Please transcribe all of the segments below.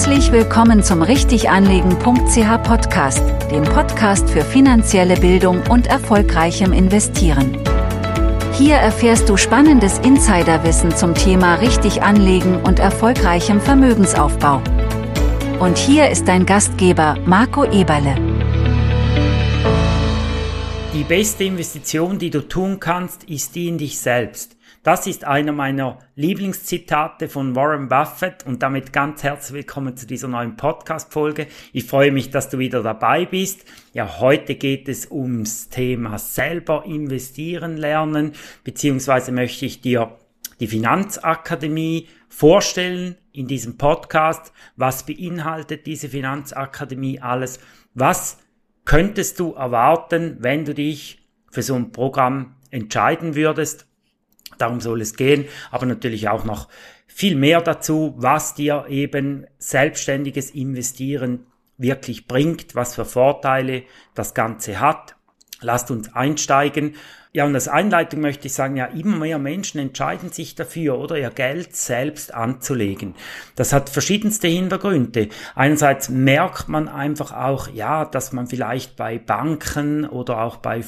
Herzlich willkommen zum Richtiganlegen.ch Podcast, dem Podcast für finanzielle Bildung und erfolgreichem Investieren. Hier erfährst du spannendes Insiderwissen zum Thema richtig anlegen und erfolgreichem Vermögensaufbau. Und hier ist dein Gastgeber Marco Eberle. Die beste Investition, die du tun kannst, ist die in dich selbst. Das ist einer meiner Lieblingszitate von Warren Buffett und damit ganz herzlich willkommen zu dieser neuen Podcast-Folge. Ich freue mich, dass du wieder dabei bist. Ja, heute geht es ums Thema selber investieren lernen, beziehungsweise möchte ich dir die Finanzakademie vorstellen in diesem Podcast. Was beinhaltet diese Finanzakademie alles? Was könntest du erwarten, wenn du dich für so ein Programm entscheiden würdest? Darum soll es gehen, aber natürlich auch noch viel mehr dazu, was dir eben selbstständiges Investieren wirklich bringt, was für Vorteile das Ganze hat. Lasst uns einsteigen. Ja, und als Einleitung möchte ich sagen, ja, immer mehr Menschen entscheiden sich dafür, oder ihr Geld selbst anzulegen. Das hat verschiedenste Hintergründe. Einerseits merkt man einfach auch, ja, dass man vielleicht bei Banken oder auch bei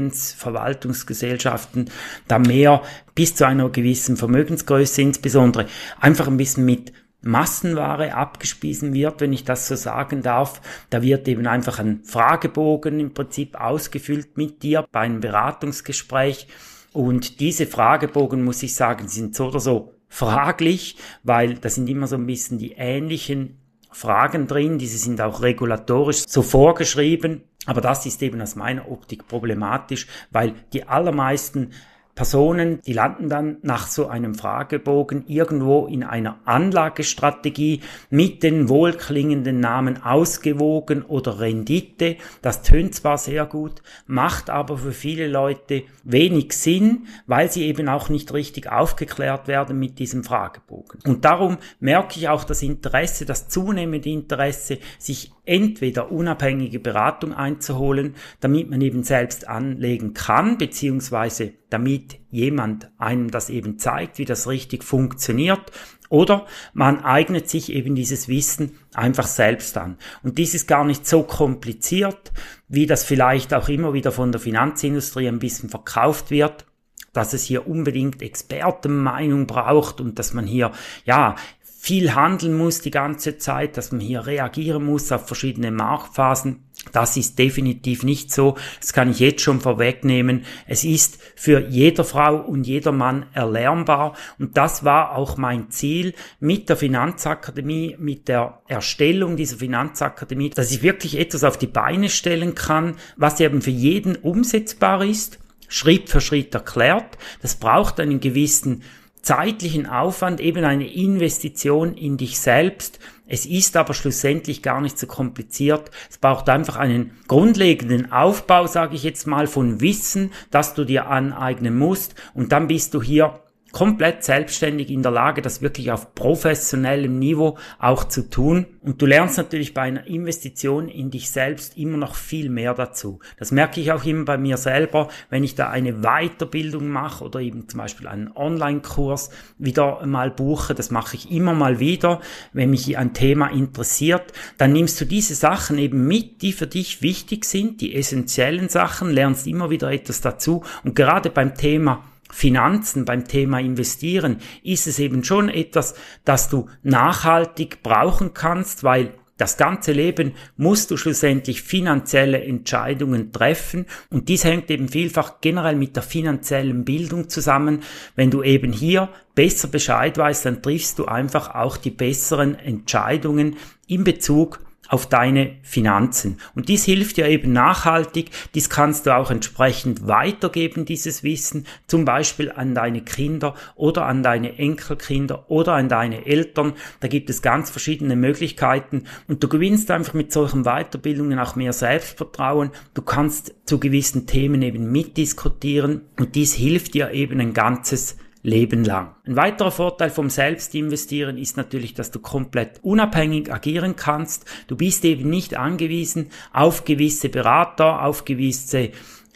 Vermögensverwaltungsgesellschaften da mehr bis zu einer gewissen Vermögensgröße insbesondere einfach ein bisschen mit Massenware abgespiesen wird, wenn ich das so sagen darf. Da wird eben einfach ein Fragebogen im Prinzip ausgefüllt mit dir bei einem Beratungsgespräch. Und diese Fragebogen, muss ich sagen, sind so oder so fraglich, weil da sind immer so ein bisschen die ähnlichen Fragen drin. Diese sind auch regulatorisch so vorgeschrieben. Aber das ist eben aus meiner Optik problematisch, weil die allermeisten Personen, die landen dann nach so einem Fragebogen irgendwo in einer Anlagestrategie mit den wohlklingenden Namen ausgewogen oder Rendite. Das tönt zwar sehr gut, macht aber für viele Leute wenig Sinn, weil sie eben auch nicht richtig aufgeklärt werden mit diesem Fragebogen. Und darum merke ich auch das Interesse, das zunehmende Interesse, sich entweder unabhängige Beratung einzuholen, damit man eben selbst anlegen kann, beziehungsweise damit jemand einem das eben zeigt, wie das richtig funktioniert, oder man eignet sich eben dieses Wissen einfach selbst an. Und dies ist gar nicht so kompliziert, wie das vielleicht auch immer wieder von der Finanzindustrie ein bisschen verkauft wird, dass es hier unbedingt Expertenmeinung braucht und dass man hier, ja, viel handeln muss die ganze Zeit, dass man hier reagieren muss auf verschiedene Marktphasen. Das ist definitiv nicht so. Das kann ich jetzt schon vorwegnehmen. Es ist für jede Frau und jeder Mann erlernbar. Und das war auch mein Ziel mit der Finanzakademie, mit der Erstellung dieser Finanzakademie, dass ich wirklich etwas auf die Beine stellen kann, was eben für jeden umsetzbar ist, Schritt für Schritt erklärt. Das braucht einen gewissen zeitlichen Aufwand, eben eine Investition in dich selbst. Es ist aber schlussendlich gar nicht so kompliziert. Es braucht einfach einen grundlegenden Aufbau, sage ich jetzt mal, von Wissen, das du dir aneignen musst. Und dann bist du hier komplett selbstständig in der Lage, das wirklich auf professionellem Niveau auch zu tun. Und du lernst natürlich bei einer Investition in dich selbst immer noch viel mehr dazu. Das merke ich auch immer bei mir selber, wenn ich da eine Weiterbildung mache oder eben zum Beispiel einen Online-Kurs wieder mal buche. Das mache ich immer mal wieder, wenn mich ein Thema interessiert. Dann nimmst du diese Sachen eben mit, die für dich wichtig sind, die essentiellen Sachen, lernst immer wieder etwas dazu. Und gerade beim Thema Finanzen, beim Thema Investieren ist es eben schon etwas, das du nachhaltig brauchen kannst, weil das ganze Leben musst du schlussendlich finanzielle Entscheidungen treffen und dies hängt eben vielfach generell mit der finanziellen Bildung zusammen. Wenn du eben hier besser Bescheid weißt, dann triffst du einfach auch die besseren Entscheidungen in Bezug auf deine Finanzen. Und dies hilft dir eben nachhaltig. Dies kannst du auch entsprechend weitergeben, dieses Wissen, zum Beispiel an deine Kinder oder an deine Enkelkinder oder an deine Eltern. Da gibt es ganz verschiedene Möglichkeiten und du gewinnst einfach mit solchen Weiterbildungen auch mehr Selbstvertrauen. Du kannst zu gewissen Themen eben mitdiskutieren und dies hilft dir eben ein ganzes Leben lang. Ein weiterer Vorteil vom Selbstinvestieren ist natürlich, dass du komplett unabhängig agieren kannst. Du bist eben nicht angewiesen auf gewisse Berater, auf gewisse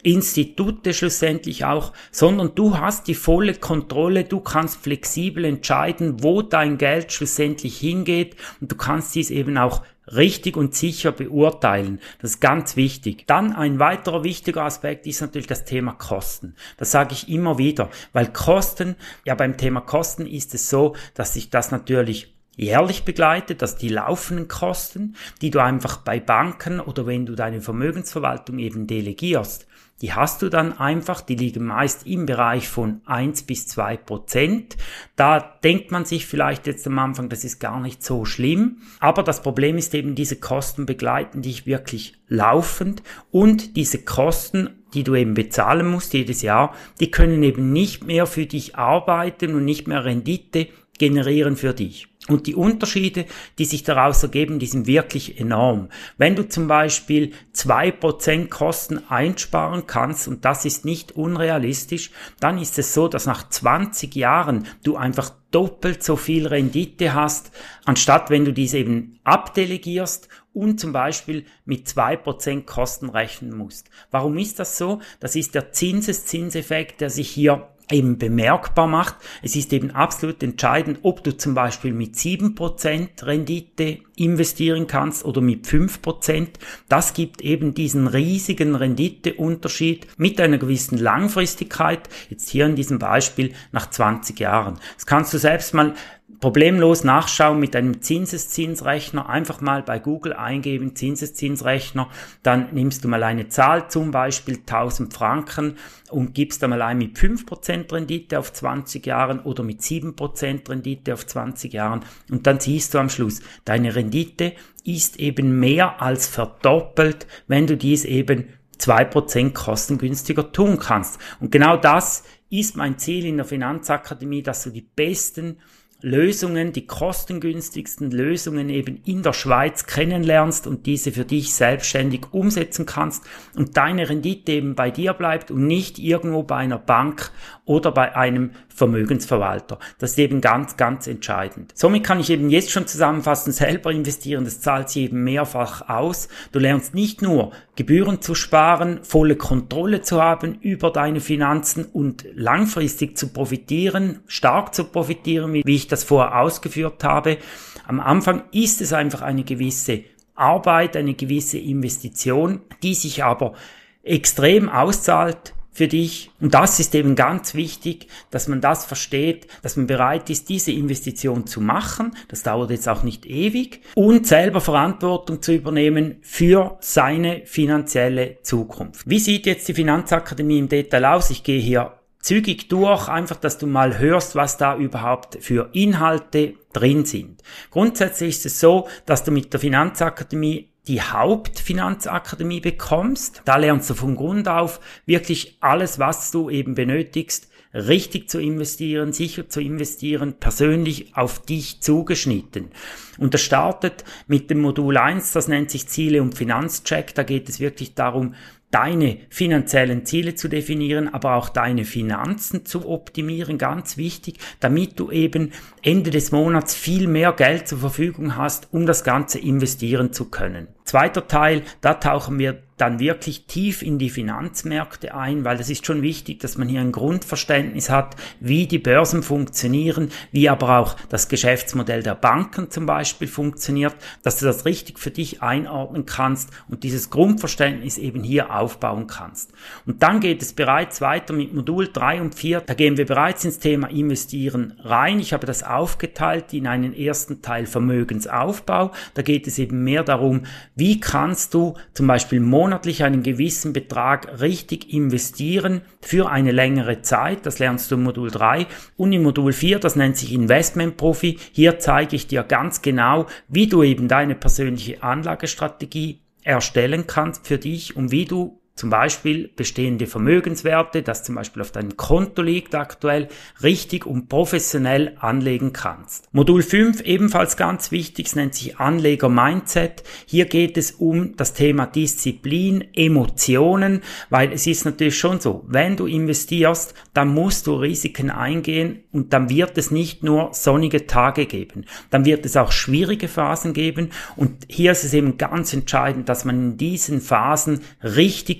Institute schlussendlich auch, sondern du hast die volle Kontrolle, du kannst flexibel entscheiden, wo dein Geld schlussendlich hingeht und du kannst dies eben auch richtig und sicher beurteilen. Das ist ganz wichtig. Dann ein weiterer wichtiger Aspekt ist natürlich das Thema Kosten. Das sage ich immer wieder, weil beim Thema Kosten ist es so, dass sich das natürlich jährlich begleitet, dass die laufenden Kosten, die du einfach bei Banken oder wenn du deine Vermögensverwaltung eben delegierst, die hast du dann einfach, die liegen meist im Bereich von 1-2%. Da denkt man sich vielleicht jetzt am Anfang, das ist gar nicht so schlimm. Aber das Problem ist eben, diese Kosten begleiten dich wirklich laufend und diese Kosten, die du eben bezahlen musst jedes Jahr, die können eben nicht mehr für dich arbeiten und nicht mehr Rendite generieren für dich. Und die Unterschiede, die sich daraus ergeben, die sind wirklich enorm. Wenn du zum Beispiel 2% Kosten einsparen kannst, und das ist nicht unrealistisch, dann ist es so, dass nach 20 Jahren du einfach doppelt so viel Rendite hast, anstatt wenn du dies eben abdelegierst und zum Beispiel mit 2% Kosten rechnen musst. Warum ist das so? Das ist der Zinseszinseffekt, der sich hier eben bemerkbar macht. Es ist eben absolut entscheidend, ob du zum Beispiel mit 7% Rendite investieren kannst oder mit 5%. Das gibt eben diesen riesigen Renditeunterschied mit einer gewissen Langfristigkeit, jetzt hier in diesem Beispiel nach 20 Jahren. Das kannst du selbst mal problemlos nachschauen mit einem Zinseszinsrechner, einfach mal bei Google eingeben, Zinseszinsrechner, dann nimmst du mal eine Zahl, zum Beispiel 1000 Franken und gibst da mal ein mit 5% Rendite auf 20 Jahren oder mit 7% Rendite auf 20 Jahren und dann siehst du am Schluss, deine Rendite ist eben mehr als verdoppelt, wenn du dies eben 2% kostengünstiger tun kannst. Und genau das ist mein Ziel in der Finanzakademie, dass du die besten Lösungen, die kostengünstigsten Lösungen eben in der Schweiz kennenlernst und diese für dich selbstständig umsetzen kannst und deine Rendite eben bei dir bleibt und nicht irgendwo bei einer Bank oder bei einem Vermögensverwalter. Das ist eben ganz, ganz entscheidend. Somit kann ich eben jetzt schon zusammenfassen, selber investieren, das zahlt sich eben mehrfach aus. Du lernst nicht nur Gebühren zu sparen, volle Kontrolle zu haben über deine Finanzen und langfristig zu profitieren, stark zu profitieren, wie ich das vorher ausgeführt habe. Am Anfang ist es einfach eine gewisse Arbeit, eine gewisse Investition, die sich aber extrem auszahlt für dich. Und das ist eben ganz wichtig, dass man das versteht, dass man bereit ist, diese Investition zu machen. Das dauert jetzt auch nicht ewig. Und selber Verantwortung zu übernehmen für seine finanzielle Zukunft. Wie sieht jetzt die Finanzakademie im Detail aus? Ich gehe hier zügig durch, einfach, dass du mal hörst, was da überhaupt für Inhalte drin sind. Grundsätzlich ist es so, dass du mit der Finanzakademie die Hauptfinanzakademie bekommst. Da lernst du von Grund auf wirklich alles, was du eben benötigst, richtig zu investieren, sicher zu investieren, persönlich auf dich zugeschnitten. Und das startet mit dem Modul 1, das nennt sich Ziele und Finanzcheck. Da geht es wirklich darum, deine finanziellen Ziele zu definieren, aber auch deine Finanzen zu optimieren, ganz wichtig, damit du eben Ende des Monats viel mehr Geld zur Verfügung hast, um das Ganze investieren zu können. Zweiter Teil, da tauchen wir dann wirklich tief in die Finanzmärkte ein, weil es ist schon wichtig, dass man hier ein Grundverständnis hat, wie die Börsen funktionieren, wie aber auch das Geschäftsmodell der Banken zum Beispiel funktioniert, dass du das richtig für dich einordnen kannst und dieses Grundverständnis eben hier aufbauen kannst. Und dann geht es bereits weiter mit Modul 3 und 4, da gehen wir bereits ins Thema Investieren rein. Ich habe das aufgeteilt in einen ersten Teil Vermögensaufbau, da geht es eben mehr darum, wie kannst du zum Beispiel monatlich einen gewissen Betrag richtig investieren für eine längere Zeit. Das lernst du im Modul 3. Und im Modul 4, das nennt sich Investment Profi. Hier zeige ich dir ganz genau, wie du eben deine persönliche Anlagestrategie erstellen kannst für dich und wie du zum Beispiel bestehende Vermögenswerte, das zum Beispiel auf deinem Konto liegt aktuell, richtig und professionell anlegen kannst. Modul 5 ebenfalls ganz wichtig, es nennt sich Anleger-Mindset. Hier geht es um das Thema Disziplin, Emotionen, weil es ist natürlich schon so, wenn du investierst, dann musst du Risiken eingehen und dann wird es nicht nur sonnige Tage geben, dann wird es auch schwierige Phasen geben und hier ist es eben ganz entscheidend, dass man in diesen Phasen richtig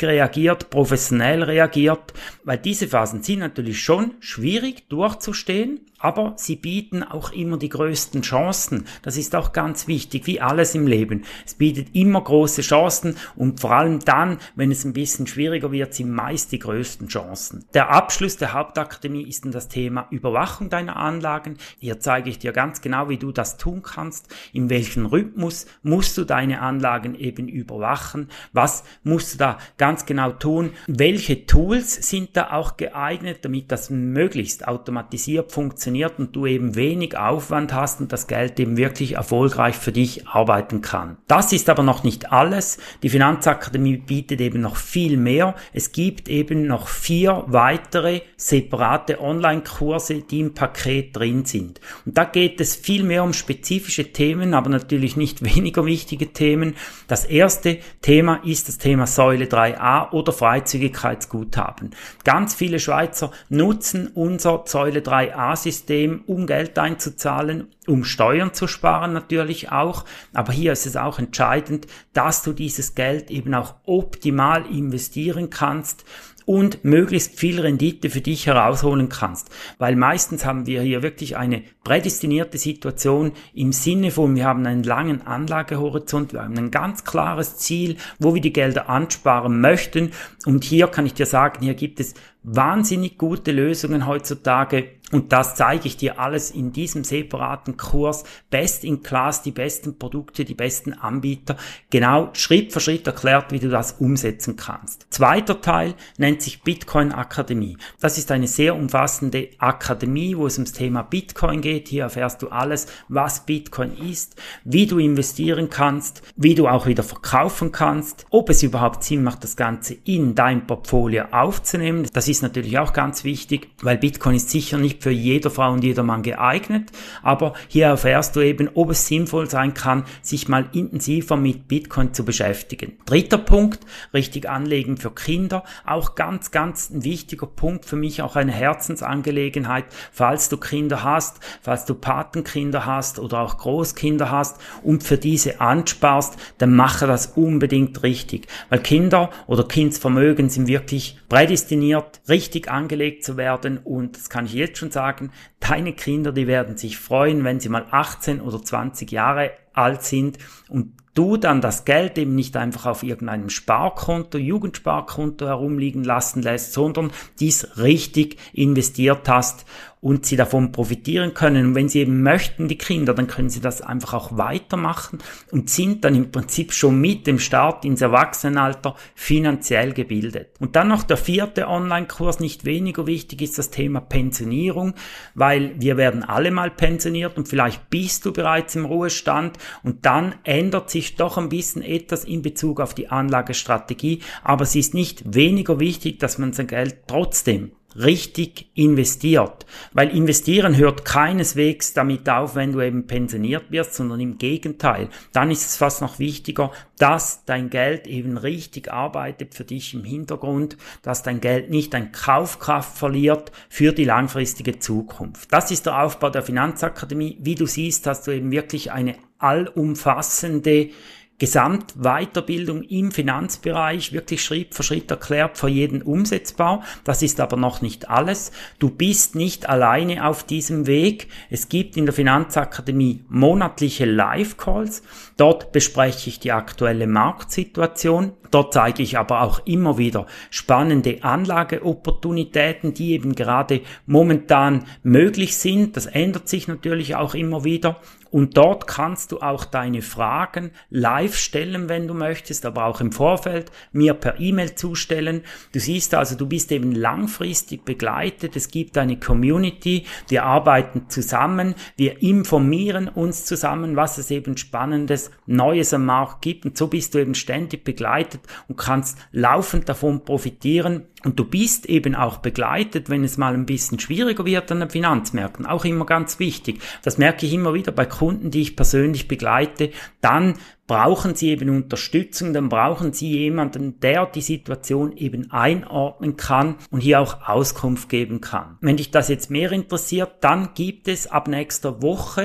reagiert, professionell reagiert, weil diese Phasen sind natürlich schon schwierig durchzustehen, aber sie bieten auch immer die größten Chancen. Das ist auch ganz wichtig, wie alles im Leben. Es bietet immer große Chancen und vor allem dann, wenn es ein bisschen schwieriger wird, sind meist die größten Chancen. Der Abschluss der Hauptakademie ist dann das Thema Überwachung deiner Anlagen. Hier zeige ich dir ganz genau, wie du das tun kannst, in welchem Rhythmus musst du deine Anlagen eben überwachen, was musst du da ganz genau tun, welche Tools sind da auch geeignet, damit das möglichst automatisiert funktioniert und du eben wenig Aufwand hast und das Geld eben wirklich erfolgreich für dich arbeiten kann. Das ist aber noch nicht alles. Die Finanzakademie bietet eben noch viel mehr. Es gibt eben noch 4 weitere separate Online-Kurse, die im Paket drin sind. Und da geht es viel mehr um spezifische Themen, aber natürlich nicht weniger wichtige Themen. Das erste Thema ist das Thema Säule 3a oder Freizügigkeitsguthaben. Ganz viele Schweizer nutzen unser Säule 3a-System, um Geld einzuzahlen, um Steuern zu sparen natürlich auch. Aber hier ist es auch entscheidend, dass du dieses Geld eben auch optimal investieren kannst und möglichst viel Rendite für dich herausholen kannst. Weil meistens haben wir hier wirklich eine prädestinierte Situation im Sinne von, wir haben einen langen Anlagehorizont, wir haben ein ganz klares Ziel, wo wir die Gelder ansparen möchten. Und hier kann ich dir sagen, hier gibt es wahnsinnig gute Lösungen heutzutage. Und das zeige ich dir alles in diesem separaten Kurs. Best in Class, die besten Produkte, die besten Anbieter. Genau Schritt für Schritt erklärt, wie du das umsetzen kannst. Zweiter Teil nennt sich Bitcoin Akademie. Das ist eine sehr umfassende Akademie, wo es ums Thema Bitcoin geht. Hier erfährst du alles, was Bitcoin ist, wie du investieren kannst, wie du auch wieder verkaufen kannst, ob es überhaupt Sinn macht, das Ganze in dein Portfolio aufzunehmen. Das ist natürlich auch ganz wichtig, weil Bitcoin ist sicher nicht für jede Frau und jedermann geeignet, aber hier erfährst du eben, ob es sinnvoll sein kann, sich mal intensiver mit Bitcoin zu beschäftigen. Dritter Punkt, richtig anlegen für Kinder, auch ganz ein wichtiger Punkt für mich, auch eine Herzensangelegenheit, falls du Kinder hast, falls du Patenkinder hast oder auch Großkinder hast und für diese ansparst, dann mache das unbedingt richtig, weil Kinder oder Kindsvermögen sind wirklich prädestiniert, richtig angelegt zu werden und das kann ich jetzt schon sagen, deine Kinder, die werden sich freuen, wenn sie mal 18 oder 20 Jahre alt sind und du dann das Geld eben nicht einfach auf irgendeinem Sparkonto, Jugendsparkonto herumliegen lassen lässt, sondern dies richtig investiert hast und sie davon profitieren können. Und wenn sie eben möchten, die Kinder, dann können sie das einfach auch weitermachen und sind dann im Prinzip schon mit dem Start ins Erwachsenenalter finanziell gebildet. Und dann noch der 4. Online-Kurs, nicht weniger wichtig, ist das Thema Pensionierung, weil wir werden alle mal pensioniert und vielleicht bist du bereits im Ruhestand und dann ändert sich doch ein bisschen etwas in Bezug auf die Anlagestrategie, aber es ist nicht weniger wichtig, dass man sein Geld trotzdem richtig investiert, weil investieren hört keineswegs damit auf, wenn du eben pensioniert wirst, sondern im Gegenteil. Dann ist es fast noch wichtiger, dass dein Geld eben richtig arbeitet für dich im Hintergrund, dass dein Geld nicht an Kaufkraft verliert für die langfristige Zukunft. Das ist der Aufbau der Finanzakademie. Wie du siehst, hast du eben wirklich eine allumfassende Gesamtweiterbildung im Finanzbereich, wirklich Schritt für Schritt erklärt, für jeden umsetzbar. Das ist aber noch nicht alles. Du bist nicht alleine auf diesem Weg. Es gibt in der Finanzakademie monatliche Live-Calls. Dort bespreche ich die aktuelle Marktsituation. Dort zeige ich aber auch immer wieder spannende Anlageopportunitäten, die eben gerade momentan möglich sind. Das ändert sich natürlich auch immer wieder. Und dort kannst du auch deine Fragen live stellen, wenn du möchtest, aber auch im Vorfeld mir per E-Mail zustellen. Du siehst also, du bist eben langfristig begleitet. Es gibt eine Community, wir arbeiten zusammen, wir informieren uns zusammen, was es eben Spannendes, Neues am Markt gibt. Und so bist du eben ständig begleitet und kannst laufend davon profitieren. Und du bist eben auch begleitet, wenn es mal ein bisschen schwieriger wird an den Finanzmärkten. Auch immer ganz wichtig. Das merke ich immer wieder bei Kunden, die ich persönlich begleite. Dann brauchen sie eben Unterstützung, dann brauchen sie jemanden, der die Situation eben einordnen kann und hier auch Auskunft geben kann. Wenn dich das jetzt mehr interessiert, dann gibt es ab nächster Woche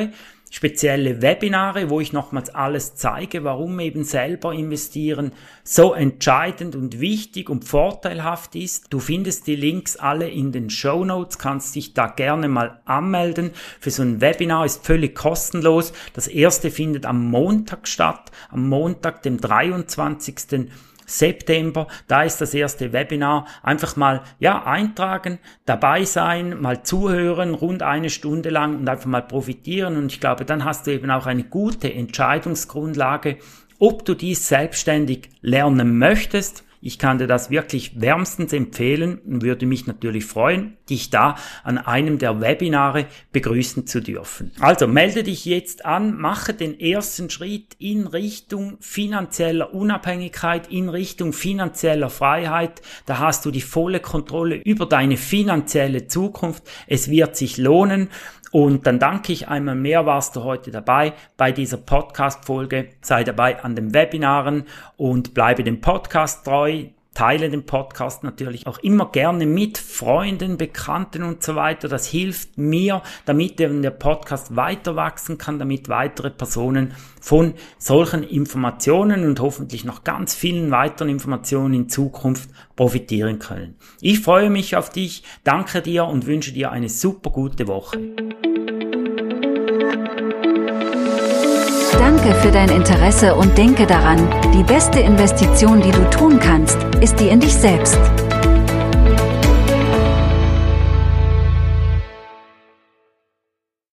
spezielle Webinare, wo ich nochmals alles zeige, warum eben selber investieren so entscheidend und wichtig und vorteilhaft ist. Du findest die Links alle in den Shownotes, kannst dich da gerne mal anmelden. Für so ein Webinar ist völlig kostenlos. Das erste findet am Montag statt, am Montag, dem 23. September, da ist das erste Webinar. Einfach mal eintragen, dabei sein, mal zuhören, rund 1 Stunde lang und einfach mal profitieren. Und ich glaube, dann hast du eben auch eine gute Entscheidungsgrundlage, ob du dies selbstständig lernen möchtest. Ich kann dir das wirklich wärmstens empfehlen und würde mich natürlich freuen, dich da an einem der Webinare begrüßen zu dürfen. Also melde dich jetzt an, mache den ersten Schritt in Richtung finanzieller Unabhängigkeit, in Richtung finanzieller Freiheit. Da hast du die volle Kontrolle über deine finanzielle Zukunft. Es wird sich lohnen. Und dann danke ich einmal mehr, warst du heute dabei bei dieser Podcast-Folge. Sei dabei an den Webinaren und bleibe dem Podcast treu. Teile den Podcast natürlich auch immer gerne mit Freunden, Bekannten und so weiter. Das hilft mir, damit der Podcast weiter wachsen kann, damit weitere Personen von solchen Informationen und hoffentlich noch ganz vielen weiteren Informationen in Zukunft profitieren können. Ich freue mich auf dich, danke dir und wünsche dir eine super gute Woche. Danke für dein Interesse und denke daran, die beste Investition, die du tun kannst, ist die in dich selbst.